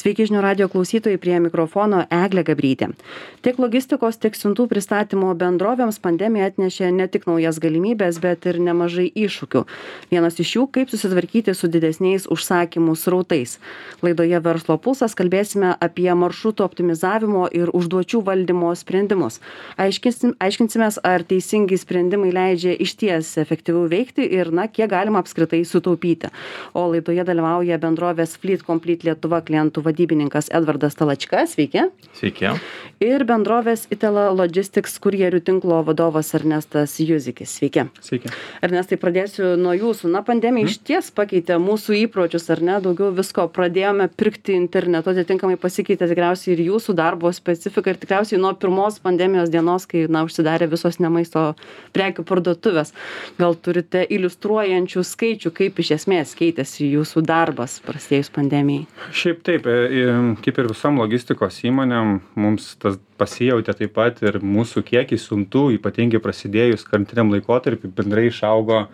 Sveiki žinių radio klausytojai, prie mikrofono Eglė Gabrytė. Tiek logistikos, tiek siuntų pristatymo bendrovėms pandemija atnešė ne tik naujas galimybės, bet ir nemažai iššūkių. Vienas iš jų, kaip susitvarkyti su didesniais užsakymų srautais. Laidoje Verslo pulsas kalbėsime apie maršrutų optimizavimo ir užduočių valdymo sprendimus. Aiškinsimės, ar teisingi sprendimai leidžia išties efektyviau veikti ir kiek galima apskritai sutaupyti. O laidoje dalyvauja bendrovės Fleet Complete Lietuva klientų vadybininkas Edvardas Talačka. Sveiki. Sveiki. Ir bendrovės Itala Logistics kurjerių tinklo vadovas Ernestas Juzikis. Sveiki. Sveiki. Ernestai, pradėsiu nuo jūsų. Pandemija išties pakeitė mūsų įpročius, ar ne? Daugiau visko pradėjome pirkti internetu, atitinkamai pasikeitė tikriausiai ir jūsų darbo specifika ir tikriausiai nuo pirmos pandemijos dienos, kai užsidarė visos ne maisto prekių parduotuvės. Gal turite iliustruojančių skaičių, kaip iš esmės keitėsi jūsų darbas prasidėjus pandemijai? Šiaip taip, kaip ir visom logistikos įmonėm, mums tas pasijautė taip pat ir mūsų kiekis siuntų, ypatingai prasidėjus karantiniam laikotarpiu, bendrai išaugo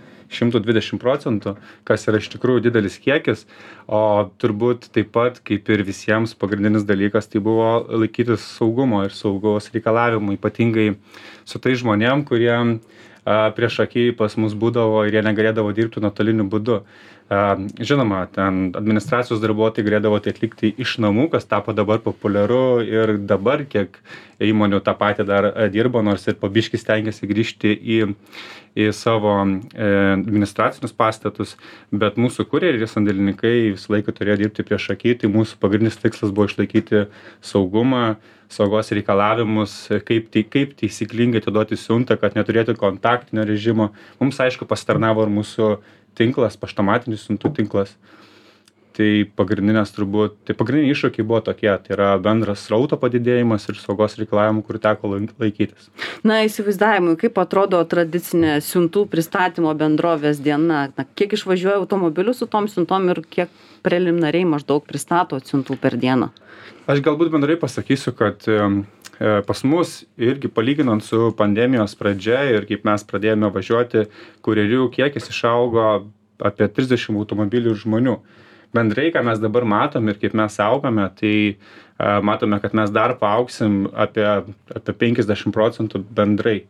120%, kas yra iš tikrųjų didelis kiekis, o turbūt taip pat, kaip ir visiems pagrindinis dalykas, tai buvo laikytis saugumo ir saugos reikalavimų, ypatingai su tai žmonėm, kurie prieš akį pas mus būdavo ir jie negalėdavo dirbti nuotoliniu būdu. Žinoma, ten administracijos darbuotojai galėdavo tai atlikti iš namų, kas tapo dabar populiaru ir dabar kiek įmonių tą patį dar dirbo, nors ir po biškį stengiasi grįžti į savo administracinius pastatus, bet mūsų kurjeriai ir sandėlininkai visą laiką turėjo dirbti prieš akį, tai mūsų pagrindinis tikslas buvo išlaikyti saugumą, saugos reikalavimus, kaip taisyklingai atiduoti siuntą, kad neturėtų kontaktinio režimo. Mums aišku pasitarnavo ir mūsų tinklas, paštomatinių siuntų tinklas. Tai pagrindiniai iššūkiai buvo tokie, tai yra bendras srauto padidėjimas ir saugos reikalavimų, kur teko laikytis. Įsivaizdavimui, kaip atrodo tradicinė siuntų pristatymo bendrovės diena? Kiek išvažiuoja automobilių su tom siuntom ir kiek preliminariai maždaug pristato siuntų per dieną? Aš galbūt bendrai pasakysiu, kad pas mus irgi palyginant su pandemijos pradžia ir kaip mes pradėjome važiuoti, kurjerių kiekis išaugo apie 30 automobilių ir žmonių. Bendrai, ką mes dabar matom ir kaip mes augame, tai matome, kad mes dar paaugsim apie 50% bendrai.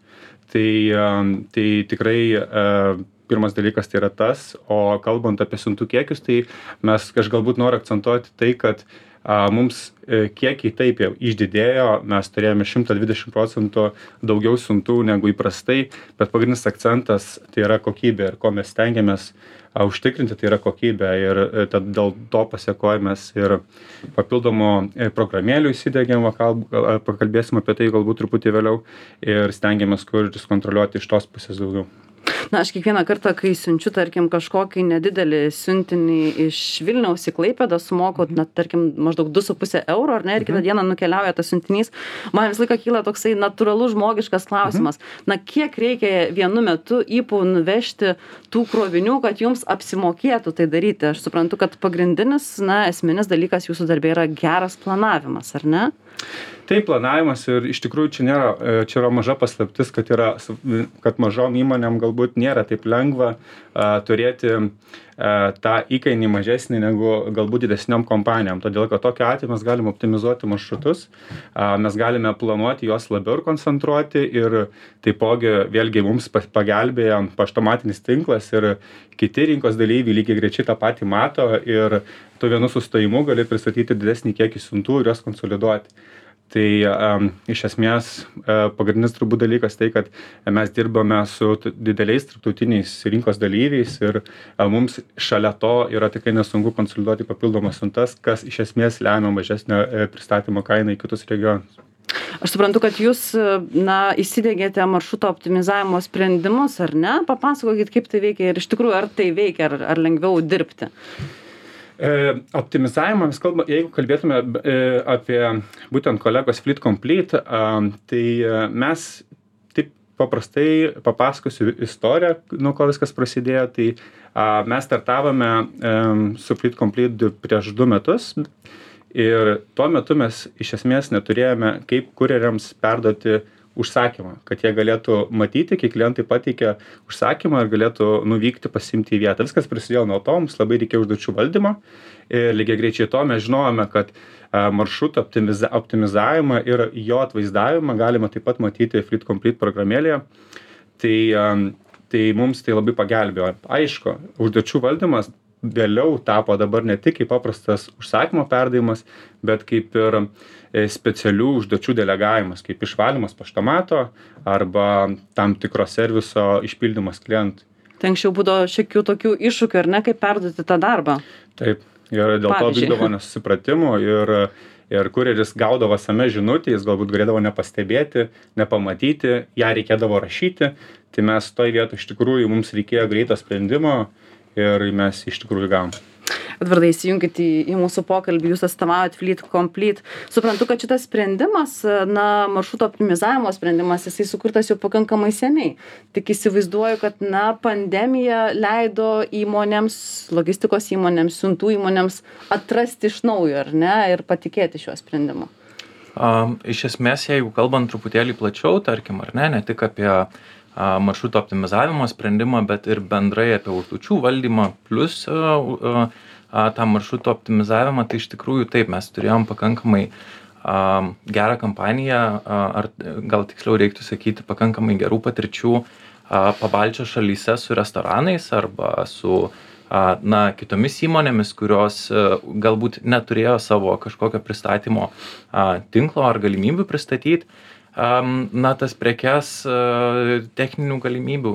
Tai tikrai pirmas dalykas tai yra tas, o kalbant apie siuntų kiekius, tai aš galbūt noriu akcentuoti tai, kad mums kiekiai taip jau išdidėjo, mes turėjome 120% daugiau siuntų negu įprastai, bet pagrindinis akcentas tai yra kokybė ir ko mes stengiamės užtikrinti, tai yra kokybė ir dėl to pasiekojimas ir papildomų programėlių įsidegėm, pakalbėsim apie tai galbūt truputį vėliau ir stengiamės kurtis kontroliuoti iš tos pusės daugiau. Aš kiekvieną kartą, kai siunčiu, tarkim, kažkokį nedidelį siuntinį iš Vilniaus į Klaipėdą, sumoku, tarkim, maždaug 2,5 eurų, ar ne, ir kitą dieną nukeliauja tas siuntinys. Man visą laiką kyla toksai natūralus žmogiškas klausimas. Kiek reikia vienu metu įpų nuvežti tų krovinių, kad jums apsimokėtų tai daryti? Aš suprantu, kad pagrindinis, esminis dalykas jūsų darbė yra geras planavimas, ar ne? Tai planavimas ir iš tikrųjų čia yra maža paslaptis, kad mažom įmonėm galbūt nėra taip lengva turėti tą įkainį mažesnį negu galbūt didesniom kompanijom. Todėl, kad tokiu atveju mes galime optimizuoti maršrutus, mes galime planuoti juos labiau ir koncentruoti ir taipogi vėlgi mums pagelbėja paštomatinis tinklas ir kiti rinkos dalyviai lygiai greičiai tą patį mato ir tu vienu sustojimu gali pristatyti didesnį kiekį siuntų ir juos konsoliduoti. Tai iš esmės pagrindinis turbūt dalykas tai, kad mes dirbame su dideliais tarptautiniais rinkos dalyviais ir mums šalia to yra tikrai nesunku konsoliduoti papildomas siuntas, kas iš esmės lemia mažesnę pristatymo kainą į kitus regionus. Aš suprantu, kad jūs įsidegėte maršruto optimizavimo sprendimus, ar ne? Papasakokit, kaip tai veikia ir iš tikrųjų, ar tai veikia, ar lengviau dirbti? Optimizavimą mes kalbame, jeigu kalbėtume apie būtent kolegos Fleet Complete, tai mes taip paprastai papasakosiu istoriją, nuo ko viskas prasidėjo. Tai mes startavome su Fleet Complete prieš 2 metus ir tuo metu mes iš esmės neturėjome kaip kurjeriams perduoti užsakymą, kad jie galėtų matyti, kiek klientai pateikia užsakymą ir galėtų nuvykti pasiimti į vietą. Viskas prasidėjo nuo to, mums labai reikėjo užduočių valdymo ir lygiagrečiai to mes žinojome, kad maršruto optimizavimą ir jo atvaizdavimą galima taip pat matyti Fleet Complete programėlėje. Tai mums tai labai pagelbėjo. Aišku, užduočių valdymas vėliau tapo dabar ne tik kaip paprastas užsakymo perdavimas, bet kaip ir specialių užduočių delegavimas, kaip išvalymas paštomato arba tam tikro serviso išpildymas klientui. Tai anksčiau būdavo šiokių tokių iššūkių, ar ne, kaip perduoti tą darbą? Taip, ir dėl to vykdavo nesusipratimų ir kurjeris gaudavo SMS žinutę, jis galbūt galėdavo nepastebėti, nepamatyti, ją reikėdavo rašyti, tai mes toj vietoj iš tikrųjų mums reikėjo greito sprendimo ir mes iš tikrųjų gavom. Edvardai, įsijunkit į mūsų pokalbį, jūs atstovaujat Fleet Complete. Suprantu, kad šitas sprendimas, maršruto optimizavimo sprendimas, jisai sukurtas jau pakankamai seniai. Tik įsivaizduoju, kad, pandemija leido įmonėms, logistikos įmonėms, siuntų įmonėms atrasti iš naujo, ar ne, ir patikėti šiuo sprendimu. Iš esmės, jeigu kalbant truputėlį plačiau, tarkim, ar ne tik apie maršruto optimizavimo sprendimą, bet ir bendrai apie užduočių valdymą, plus tą maršruto optimizavimą, tai iš tikrųjų taip, mes turėjom pakankamai gerą kampaniją, ar gal tiksliau reiktų sakyti, pakankamai gerų patirčių Pabaltijos šalyse su restoranais arba su kitomis įmonėmis, kurios galbūt neturėjo savo kažkokio pristatymo tinklo ar galimybių pristatyti tas prekes techninių galimybių.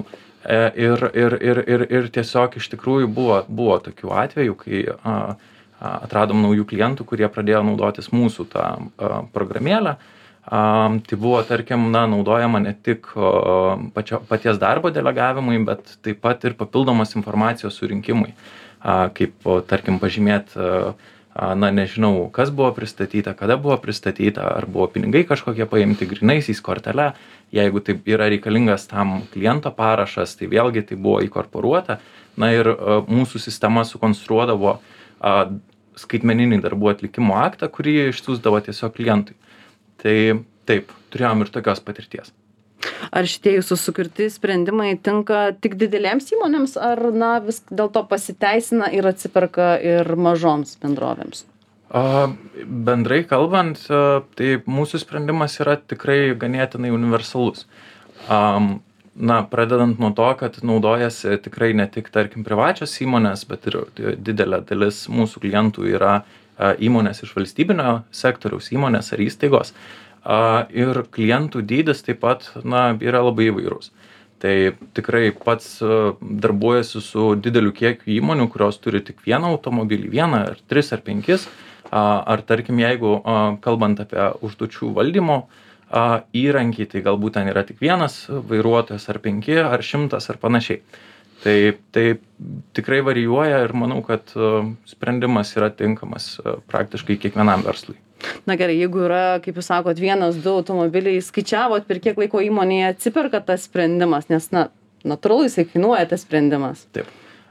Ir tiesiog iš tikrųjų buvo tokių atvejų, kai atradom naujų klientų, kurie pradėjo naudotis mūsų tą programėlę. Tai buvo, tarkim, naudojama ne tik paties darbo delegavimui, bet taip pat ir papildomos informacijos surinkimui, kaip, tarkim, pažymėti, nežinau, kas buvo pristatyta, kada buvo pristatyta, ar buvo pinigai kažkokie paimti grynaisiais kortele. Jeigu tai yra reikalingas tam kliento parašas, tai vėlgi tai buvo įkorporuota. Ir mūsų sistema sukonstruodavo skaitmeninį darbų atlikimo aktą, kurį išsiųsdavo tiesiog klientui. Tai taip, turėjom ir tokios patirties. Ar šitie jūsų sukurti sprendimai tinka tik didelėms įmonėms, ar vis dėl to pasiteisina ir atsiperka ir mažoms bendrovėms? Bendrai kalbant, tai mūsų sprendimas yra tikrai ganėtinai universalus. Pradedant nuo to, kad naudojasi tikrai ne tik, tarkim, privačios įmonės, bet ir didelė dalis mūsų klientų yra įmonės iš valstybinio sektoriaus, įmonės ar įstaigos. Ir klientų dydis taip pat yra labai įvairus. Tai tikrai pats darbuojasi su dideliu kiekiu įmonių, kurios turi tik vieną automobilį, vieną ar 3 ar 5. Ar tarkim, jeigu kalbant apie užduočių valdymo įrankį, tai galbūt ten yra tik vienas vairuotojas ar 5 ar 100 ar panašiai. Tai tikrai varijuoja ir manau, kad sprendimas yra tinkamas praktiškai kiekvienam verslui. Na gerai, jeigu yra, kaip jūs sakot, 1-2 automobiliai, skaičiavot, per kiek laiko įmonėje atsiperka tas sprendimas, nes, natūralu, jisai kainuoja tas sprendimas. Taip.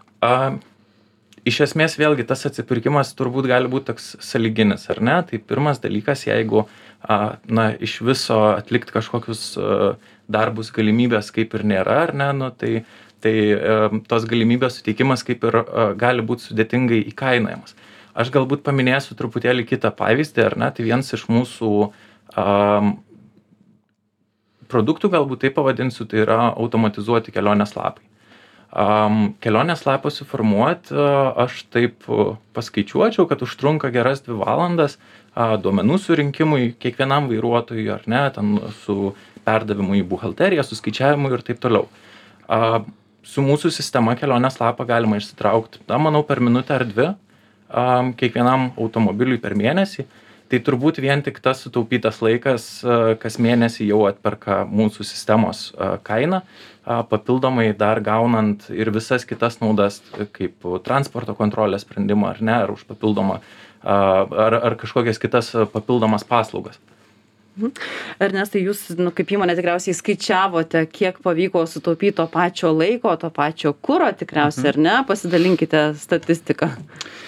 Iš esmės, vėlgi, tas atsipirkimas turbūt gali būti toks sąlyginis, ar ne? Tai pirmas dalykas, jeigu, iš viso atlikti kažkokius darbus galimybės kaip ir nėra, ar ne, tai tos galimybės suteikimas kaip ir gali būti sudėtingai įkainojamas. Aš galbūt paminėsiu truputėlį kitą pavyzdį, ar ne, tai vienas iš mūsų produktų, galbūt taip pavadinsiu, tai yra automatizuoti kelionės lapai. Kelionės lapą suformuoti, aš taip paskaičiuočiau, kad užtrunka geras 2 valandas duomenų surinkimui kiekvienam vairuotojui, ar ne, ten su perdavimu į buhalteriją, su skaičiavimu ir taip toliau. Su mūsų sistema kelionės lapą galima išsitraukti, manau, per minutę ar 2. Kiekvienam automobiliui per mėnesį, tai turbūt vien tik tas sutaupytas laikas kas mėnesį jau atperka mūsų sistemos kainą, papildomai dar gaunant ir visas kitas naudas, kaip transporto kontrolės sprendimą ar ne, ar už papildomą, ar kažkokias kitas papildomas paslaugas. Ernestai, jūs kaip įmonė tikriausiai skaičiavote, kiek pavyko sutaupyti to pačio laiko, to pačio kuro tikriausiai, ar ne? Pasidalinkite statistiką.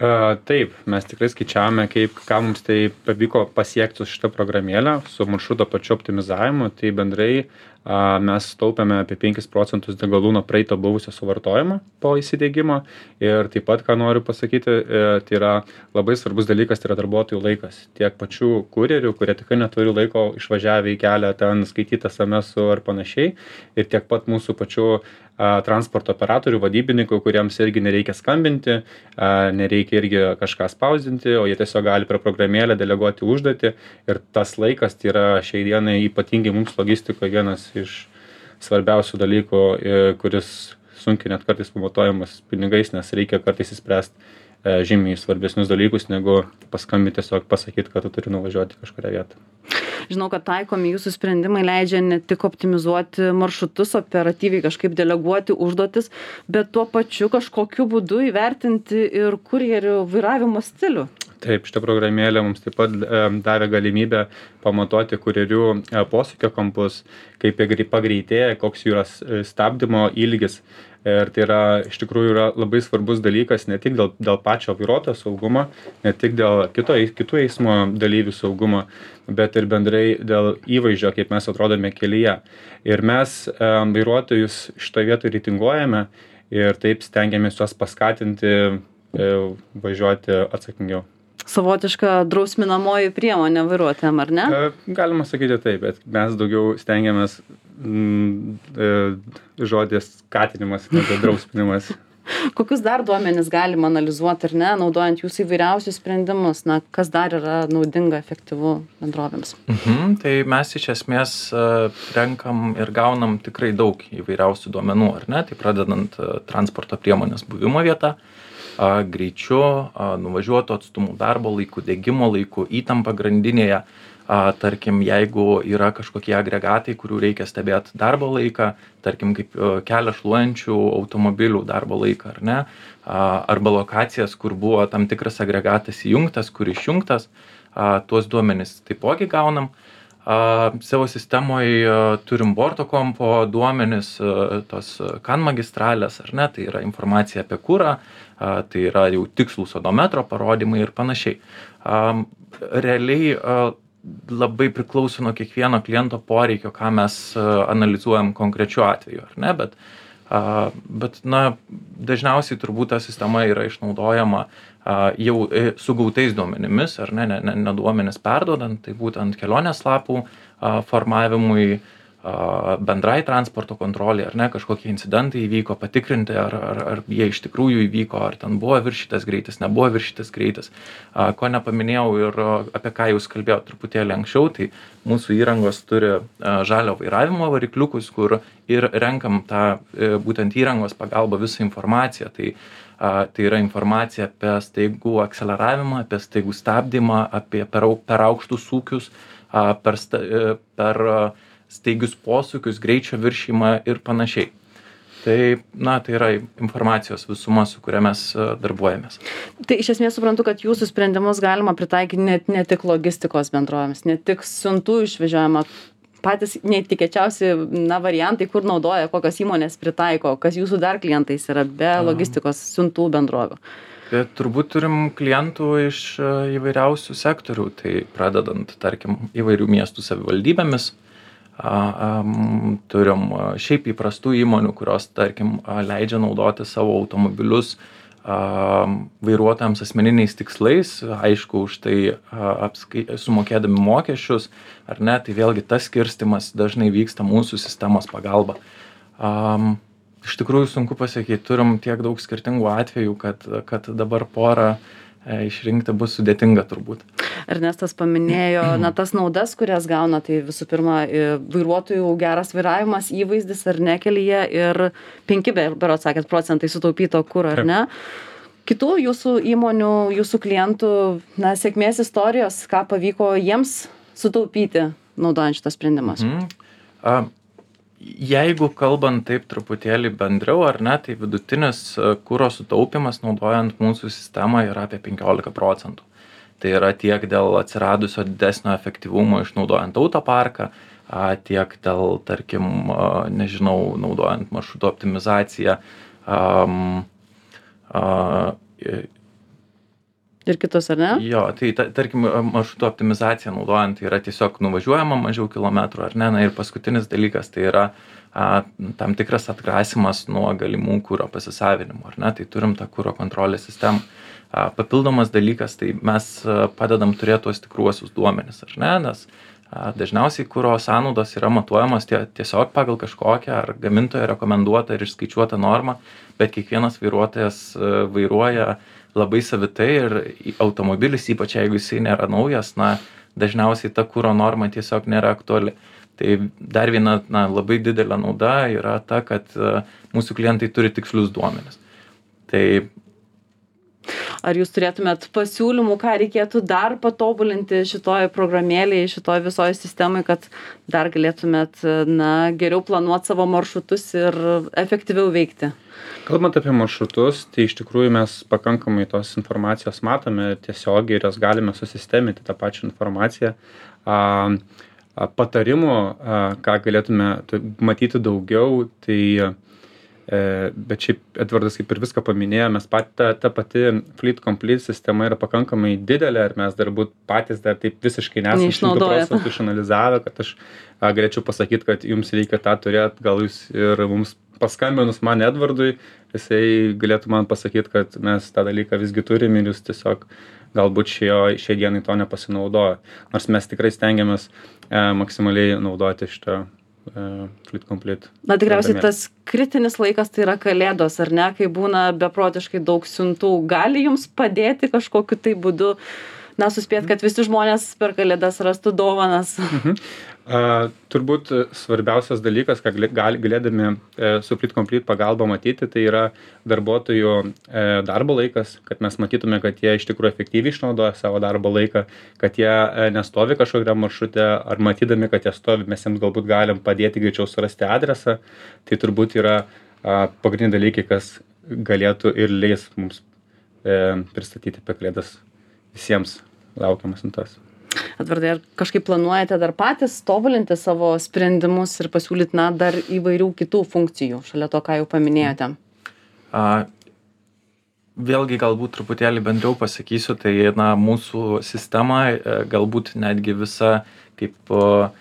Taip, mes tikrai skaičiavome, ką mums tai pavyko pasiekti su šitą programėlę, su maršruto pačiu optimizavimu. Tai bendrai mes taupėme apie 5% degalų nuo praeito buvusio suvartojimo po įsidiegimo. Ir taip pat, ką noriu pasakyti, tai yra labai svarbus dalykas, tai yra darbuotojų laikas. Tiek pačių kurjerių, kurie tikrai neturi laiko išvažiavę į kelią ten skaityti SMS-ų ar panašiai. Ir tiek pat mūsų pačių transporto operatorių, vadybininkų, kuriems irgi nereikia skambinti, nereikia irgi kažką spausdinti, o jie tiesiog gali per programėlę deleguoti užduotį. Ir tas laikas tai yra šiai dienai ypatingai mums logistikoje vienas iš svarbiausių dalykų, kuris sunkiai net kartais pamatuojamas pinigais, nes reikia kartais įspręsti žymiai svarbesnius dalykus, negu paskambinti tiesiog pasakyti, kad tu turi nuvažiuoti kažkurią vietą. Žinau, kad taikomi jūsų sprendimai leidžia ne tik optimizuoti maršrutus, operatyviai kažkaip deleguoti užduotis, bet tuo pačiu kažkokiu būdu įvertinti ir kurjerių vairavimo stilių. Taip, šitą programėlę mums taip pat davė galimybę pamatuoti kurjerių posūkio kampus, kaip jie pagreitėja, koks jų yra stabdymo ilgis. Ir tai yra, iš tikrųjų, yra labai svarbus dalykas ne tik dėl pačio vairuotojo saugumo, ne tik dėl kitų eismo dalyvių saugumo, bet ir bendrai dėl įvaizdžio, kaip mes atrodome kelyje. Ir mes vairuotojus šitoje vietoje reitinguojame ir taip stengiamės juos paskatinti važiuoti atsakingiau. Savotiška drausminamoji priemonė vairuotojam, ar ne? Galima sakyti taip, bet mes daugiau stengiamės žodis skatinimas, negu drausminimas. Kokius dar duomenis galima analizuoti, ar ne, naudojant jūsų įvairiausius sprendimus? Na, kas dar yra naudinga, efektyvu bendrovėms? Tai mes iš esmės renkam ir gaunam tikrai daug įvairiausių duomenų, ar ne? Tai pradedant transporto priemonės buvimo vietą, greičiu, nuvažiuotų atstumų, darbo laiku, degimo laiku, įtampa grandinėje. Tarkim, jeigu yra kažkokie agregatai, kurių reikia stebėti darbo laiką, tarkim, kaip kelią šluojančių automobilių darbo laiką, ar ne, arba lokacijas, kur buvo tam tikras agregatas įjungtas, kur išjungtas, tuos duomenis taipogi gaunam. Savo sistemoje turim borto kompo duomenis, tos CAN magistralės, ar ne, tai yra informacija apie kurą, tai yra jau tikslūs odometro parodymai ir panašiai. Realiai labai priklauso nuo kiekvieno kliento poreikio, ką mes analizuojam konkrečiu atveju, ar ne, bet na, dažniausiai turbūt ta sistema yra išnaudojama jau su gautais duomenimis, ar ne duomenis perduodant, tai būtent kelionės lapų formavimui, bendrai transporto kontrolė, ar ne, kažkokie incidentai įvyko, patikrinti, ar jie iš tikrųjų įvyko, ar ten buvo viršytas greitis, nebuvo viršytas greitis. Ko nepaminėjau ir apie ką jūs kalbėjau truputėlį anksčiau, tai mūsų įrangos turi žalio vairavimo varikliukus, kur ir renkam tą būtent įrangos pagalbą visą informaciją. Tai yra informacija apie staigų akceleravimą, apie staigų stabdymą, apie per aukštus sūkius, per staigius posūkius, greičio viršymą ir panašiai. Tai yra informacijos visuma, su kuria mes darbuojamės. Tai iš esmės suprantu, kad jūsų sprendimus galima pritaikyti ne tik logistikos bendrovėms, ne tik siuntų išvežiojama, patys neįtikėčiausi variantai, kur naudoja, kokios įmonės pritaiko, kas jūsų dar klientais yra be logistikos siuntų bendrovių. Tai turbūt turim klientų iš įvairiausių sektorių, tai pradedant, tarkim, įvairių miestų savivaldybėmis, turim šiaip įprastų įmonių, kurios, tarkim, leidžia naudoti savo automobilius vairuotojams asmeniniais tikslais, aišku, už tai sumokėdami mokesčius, ar ne, tai vėlgi tas skirstymas dažnai vyksta mūsų sistemos pagalba. Iš tikrųjų sunku pasakyti, turim tiek daug skirtingų atvejų, kad dabar porą išrinkti bus sudėtinga turbūt. Ernestas paminėjo tas naudas, kurias gauna, tai visų pirma vairuotojų geras vairavimas, įvaizdis ar ne kelyje ir 5% procentai sutaupyto kuro, ar ne? Kitų jūsų įmonių, jūsų klientų sėkmės istorijos, ką pavyko jiems sutaupyti naudojant šitas sprendimas? Jeigu kalbant taip truputėlį bendriau, ar ne, tai vidutinis kuro sutaupimas naudojant mūsų sistemą yra apie 15%. Tai yra tiek dėl atsiradusio didesnio efektyvumo išnaudojant autoparką, tiek dėl, tarkim, naudojant maršruto optimizaciją, Ir kitus, ar ne? Jo, tai tarkim, maršruto optimizacija naudojant tai yra tiesiog nuvažiuojama mažiau kilometrų, ar ne? Na ir paskutinis dalykas tai yra tam tikras atgrasimas nuo galimų kuro pasisavinimo, ar ne? Tai turim tą kuro kontrolės sistemą. Papildomas dalykas, tai mes padedam turėti tuos tikruosius duomenis, ar ne? Nes dažniausiai kuro sąnaudos yra matuojamos tiesiog pagal kažkokią ar gamintojo rekomenduotą ir išskaičiuotą normą, bet kiekvienas vairuotojas vairuoja labai savitai ir automobilis, ypač jeigu jisai nėra naujas, dažniausiai ta kuro norma tiesiog nėra aktuali. Tai dar viena labai didelė nauda yra ta, kad mūsų klientai turi tikslius duomenis. Tai ar jūs turėtumėt pasiūlymų, ką reikėtų dar patobulinti šitoj programėlėje, šitoj visoje sistemoje, kad dar galėtumėt geriau planuoti savo maršrutus ir efektyviau veikti? Kalbant apie maršrutus, tai iš tikrųjų mes pakankamai tos informacijos matome tiesiogiai ir jas galime susisteminti tą pačią informaciją. Patarimų, ką galėtume matyti daugiau, tai bet šiaip Edvardas kaip ir viską paminėjo, mes ta pati Fleet Complete sistema yra pakankamai didelė ir mes patys dar taip visiškai nesame 100% išanalizavę, kad aš galėčiau pasakyti, kad jums reikia tą turėti, gal jūs ir mums paskambinus man Edvardui, jisai galėtų man pasakyti, kad mes tą dalyką visgi turim ir jūs tiesiog galbūt šiai dienai to nepasinaudoja. Nors mes tikrai stengiamės maksimaliai naudoti šitą Fleet Complete. Tikriausiai tas kritinis laikas tai yra Kalėdos, ar ne, kai būna beprotiškai daug siuntų. Gali jums padėti kažkokiu tai būdu, suspėt, kad visi žmonės per Kalėdas rastų dovanas? Turbūt svarbiausias dalykas, ką galėdami su Fleet Complete pagalba matyti, tai yra darbuotojų darbo laikas, kad mes matytume, kad jie iš tikrųjų efektyviai išnaudoja savo darbo laiką, kad jie nestovi kažkokiam maršrute, ar matydami, kad jie stovi, mes jiems galbūt galim padėti greičiau surasti adresą. Tai turbūt yra pagrindiniai dalykai, kas galėtų ir leis mums pristatyti apie Kalėdas visiems laukiamas siuntas. Edvardai, ar kažkaip planuojate dar patys tobulinti savo sprendimus ir pasiūlyti dar įvairių kitų funkcijų, šalia to, ką jau paminėjote? Vėlgi galbūt truputėlį bendriau pasakysiu, tai mūsų sistema, galbūt netgi visa kaip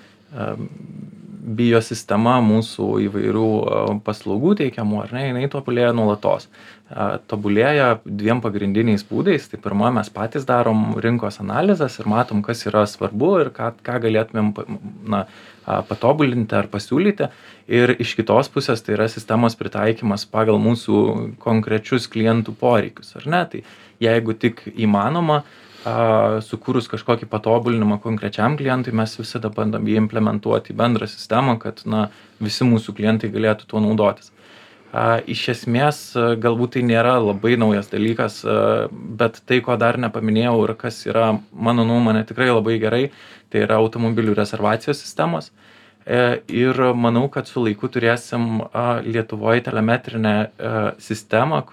biosistema mūsų įvairių paslaugų teikiamų, ar ne, jinai tobulėja nuolatos. Tobulėja dviem pagrindiniais būdais. Tai pirma, mes patys darom rinkos analizės ir matom, kas yra svarbu ir ką galėtumėm patobulinti ar pasiūlyti. Ir iš kitos pusės tai yra sistemos pritaikymas pagal mūsų konkrečius klientų poreikius, ar ne? Tai jeigu tik įmanoma, sukūrus kažkokį patobulinimą konkrečiam klientui, mes visada bandom jį implementuoti į bendrą sistemą, kad visi mūsų klientai galėtų tuo naudotis. Iš esmės, galbūt tai nėra labai naujas dalykas, bet tai, ko dar nepaminėjau ir kas yra, mano nuomonė, tikrai labai gerai, tai yra automobilių rezervacijos sistemos. Ir manau, kad su laiku turėsim Lietuvoje telemetrinę sistemą,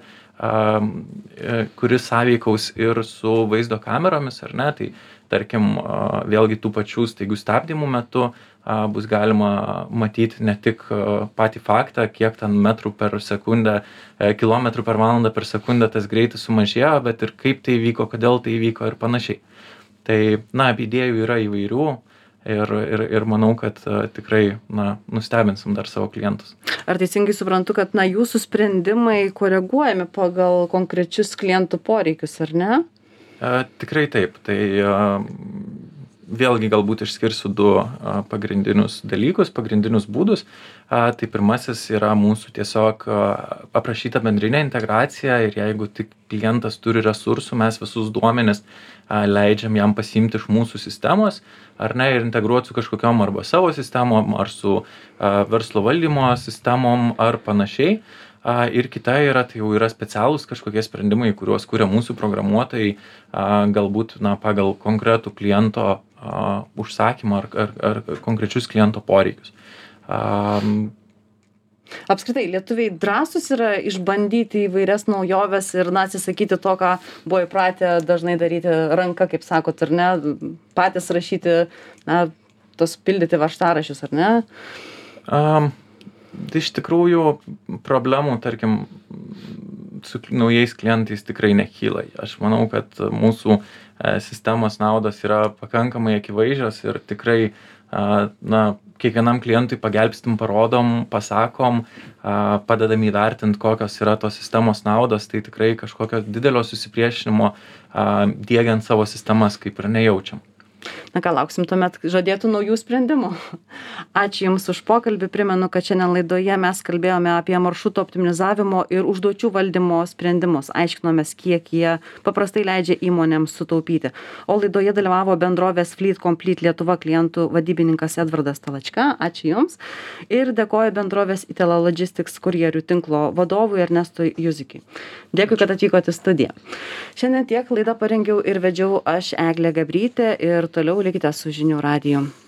kuri sąveikaus ir su vaizdo kameromis, ar ne, tai tarkim, vėlgi tų pačių staigių stabdymų metu bus galima matyti ne tik patį faktą, kiek ten metrų per sekundę, kilometrų per valandą per sekundę tas greitis sumažėjo, bet ir kaip tai vyko, kodėl tai vyko ir panašiai. Tai, idėjų yra įvairių ir manau, kad tikrai, nustebinsim dar savo klientus. Ar teisingai suprantu, kad, jūsų sprendimai koreguojami pagal konkrečius klientų poreikius, ar ne? Tikrai taip. Tai vėlgi galbūt išskirsiu du pagrindinius dalykus, pagrindinius būdus. Tai pirmasis yra mūsų tiesiog aprašyta bendrinė integracija ir jeigu tik klientas turi resursų, mes visus duomenis leidžiam jam pasiimti iš mūsų sistemos, ar ne, ir integruoti su kažkokiom arba savo sistemom, ar su verslo valdymo sistemom, ar panašiai. Ir kita yra, tai jau yra specialūs kažkokie sprendimai, kuriuos kuria mūsų programuotojai, galbūt pagal konkretų kliento užsakymą ar konkrečius kliento poreikius. Apskritai, lietuviai drąsūs yra išbandyti įvairias naujoves ir atsisakyti to, ką buvo įpratę dažnai daryti ranka, kaip sakot, ar ne, patys rašyti, tos pildyti vaštarašius, ar ne? Iš tikrųjų, problemų, tarkim, su naujais klientais tikrai nekyla. Aš manau, kad mūsų sistemos naudos yra pakankamai akivaizdžios ir tikrai kiekvienam klientui pagelbstim, parodom, pasakom, padedam įvertinti, kokios yra tos sistemos naudos, tai tikrai kažkokio didelio susipriešinimo diegiant savo sistemas kaip ir nejaučiam. Na ką, lauksim tuomet žadėtų naujų sprendimų. Ačiū Jums už pokalbį. Primenu, kad šiandien laidoje mes kalbėjome apie maršruto optimizavimo ir užduočių valdymo sprendimus. Aiškinomės, kiek jie paprastai leidžia įmonėms sutaupyti. O laidoje dalyvavo bendrovės Fleet Complete Lietuva klientų vadybininkas Edvardas Talačka. Ačiū Jums. Ir dėkoju bendrovės Italo Logistics kurjerių tinklo vadovui Ernestui Juzikiui. Dėkui, kad atvykote į studiją. Šiandien tiek laidą parengiau ir vedžiau aš, Eglė Gabrytė, ir toliau likite su žinių radiju.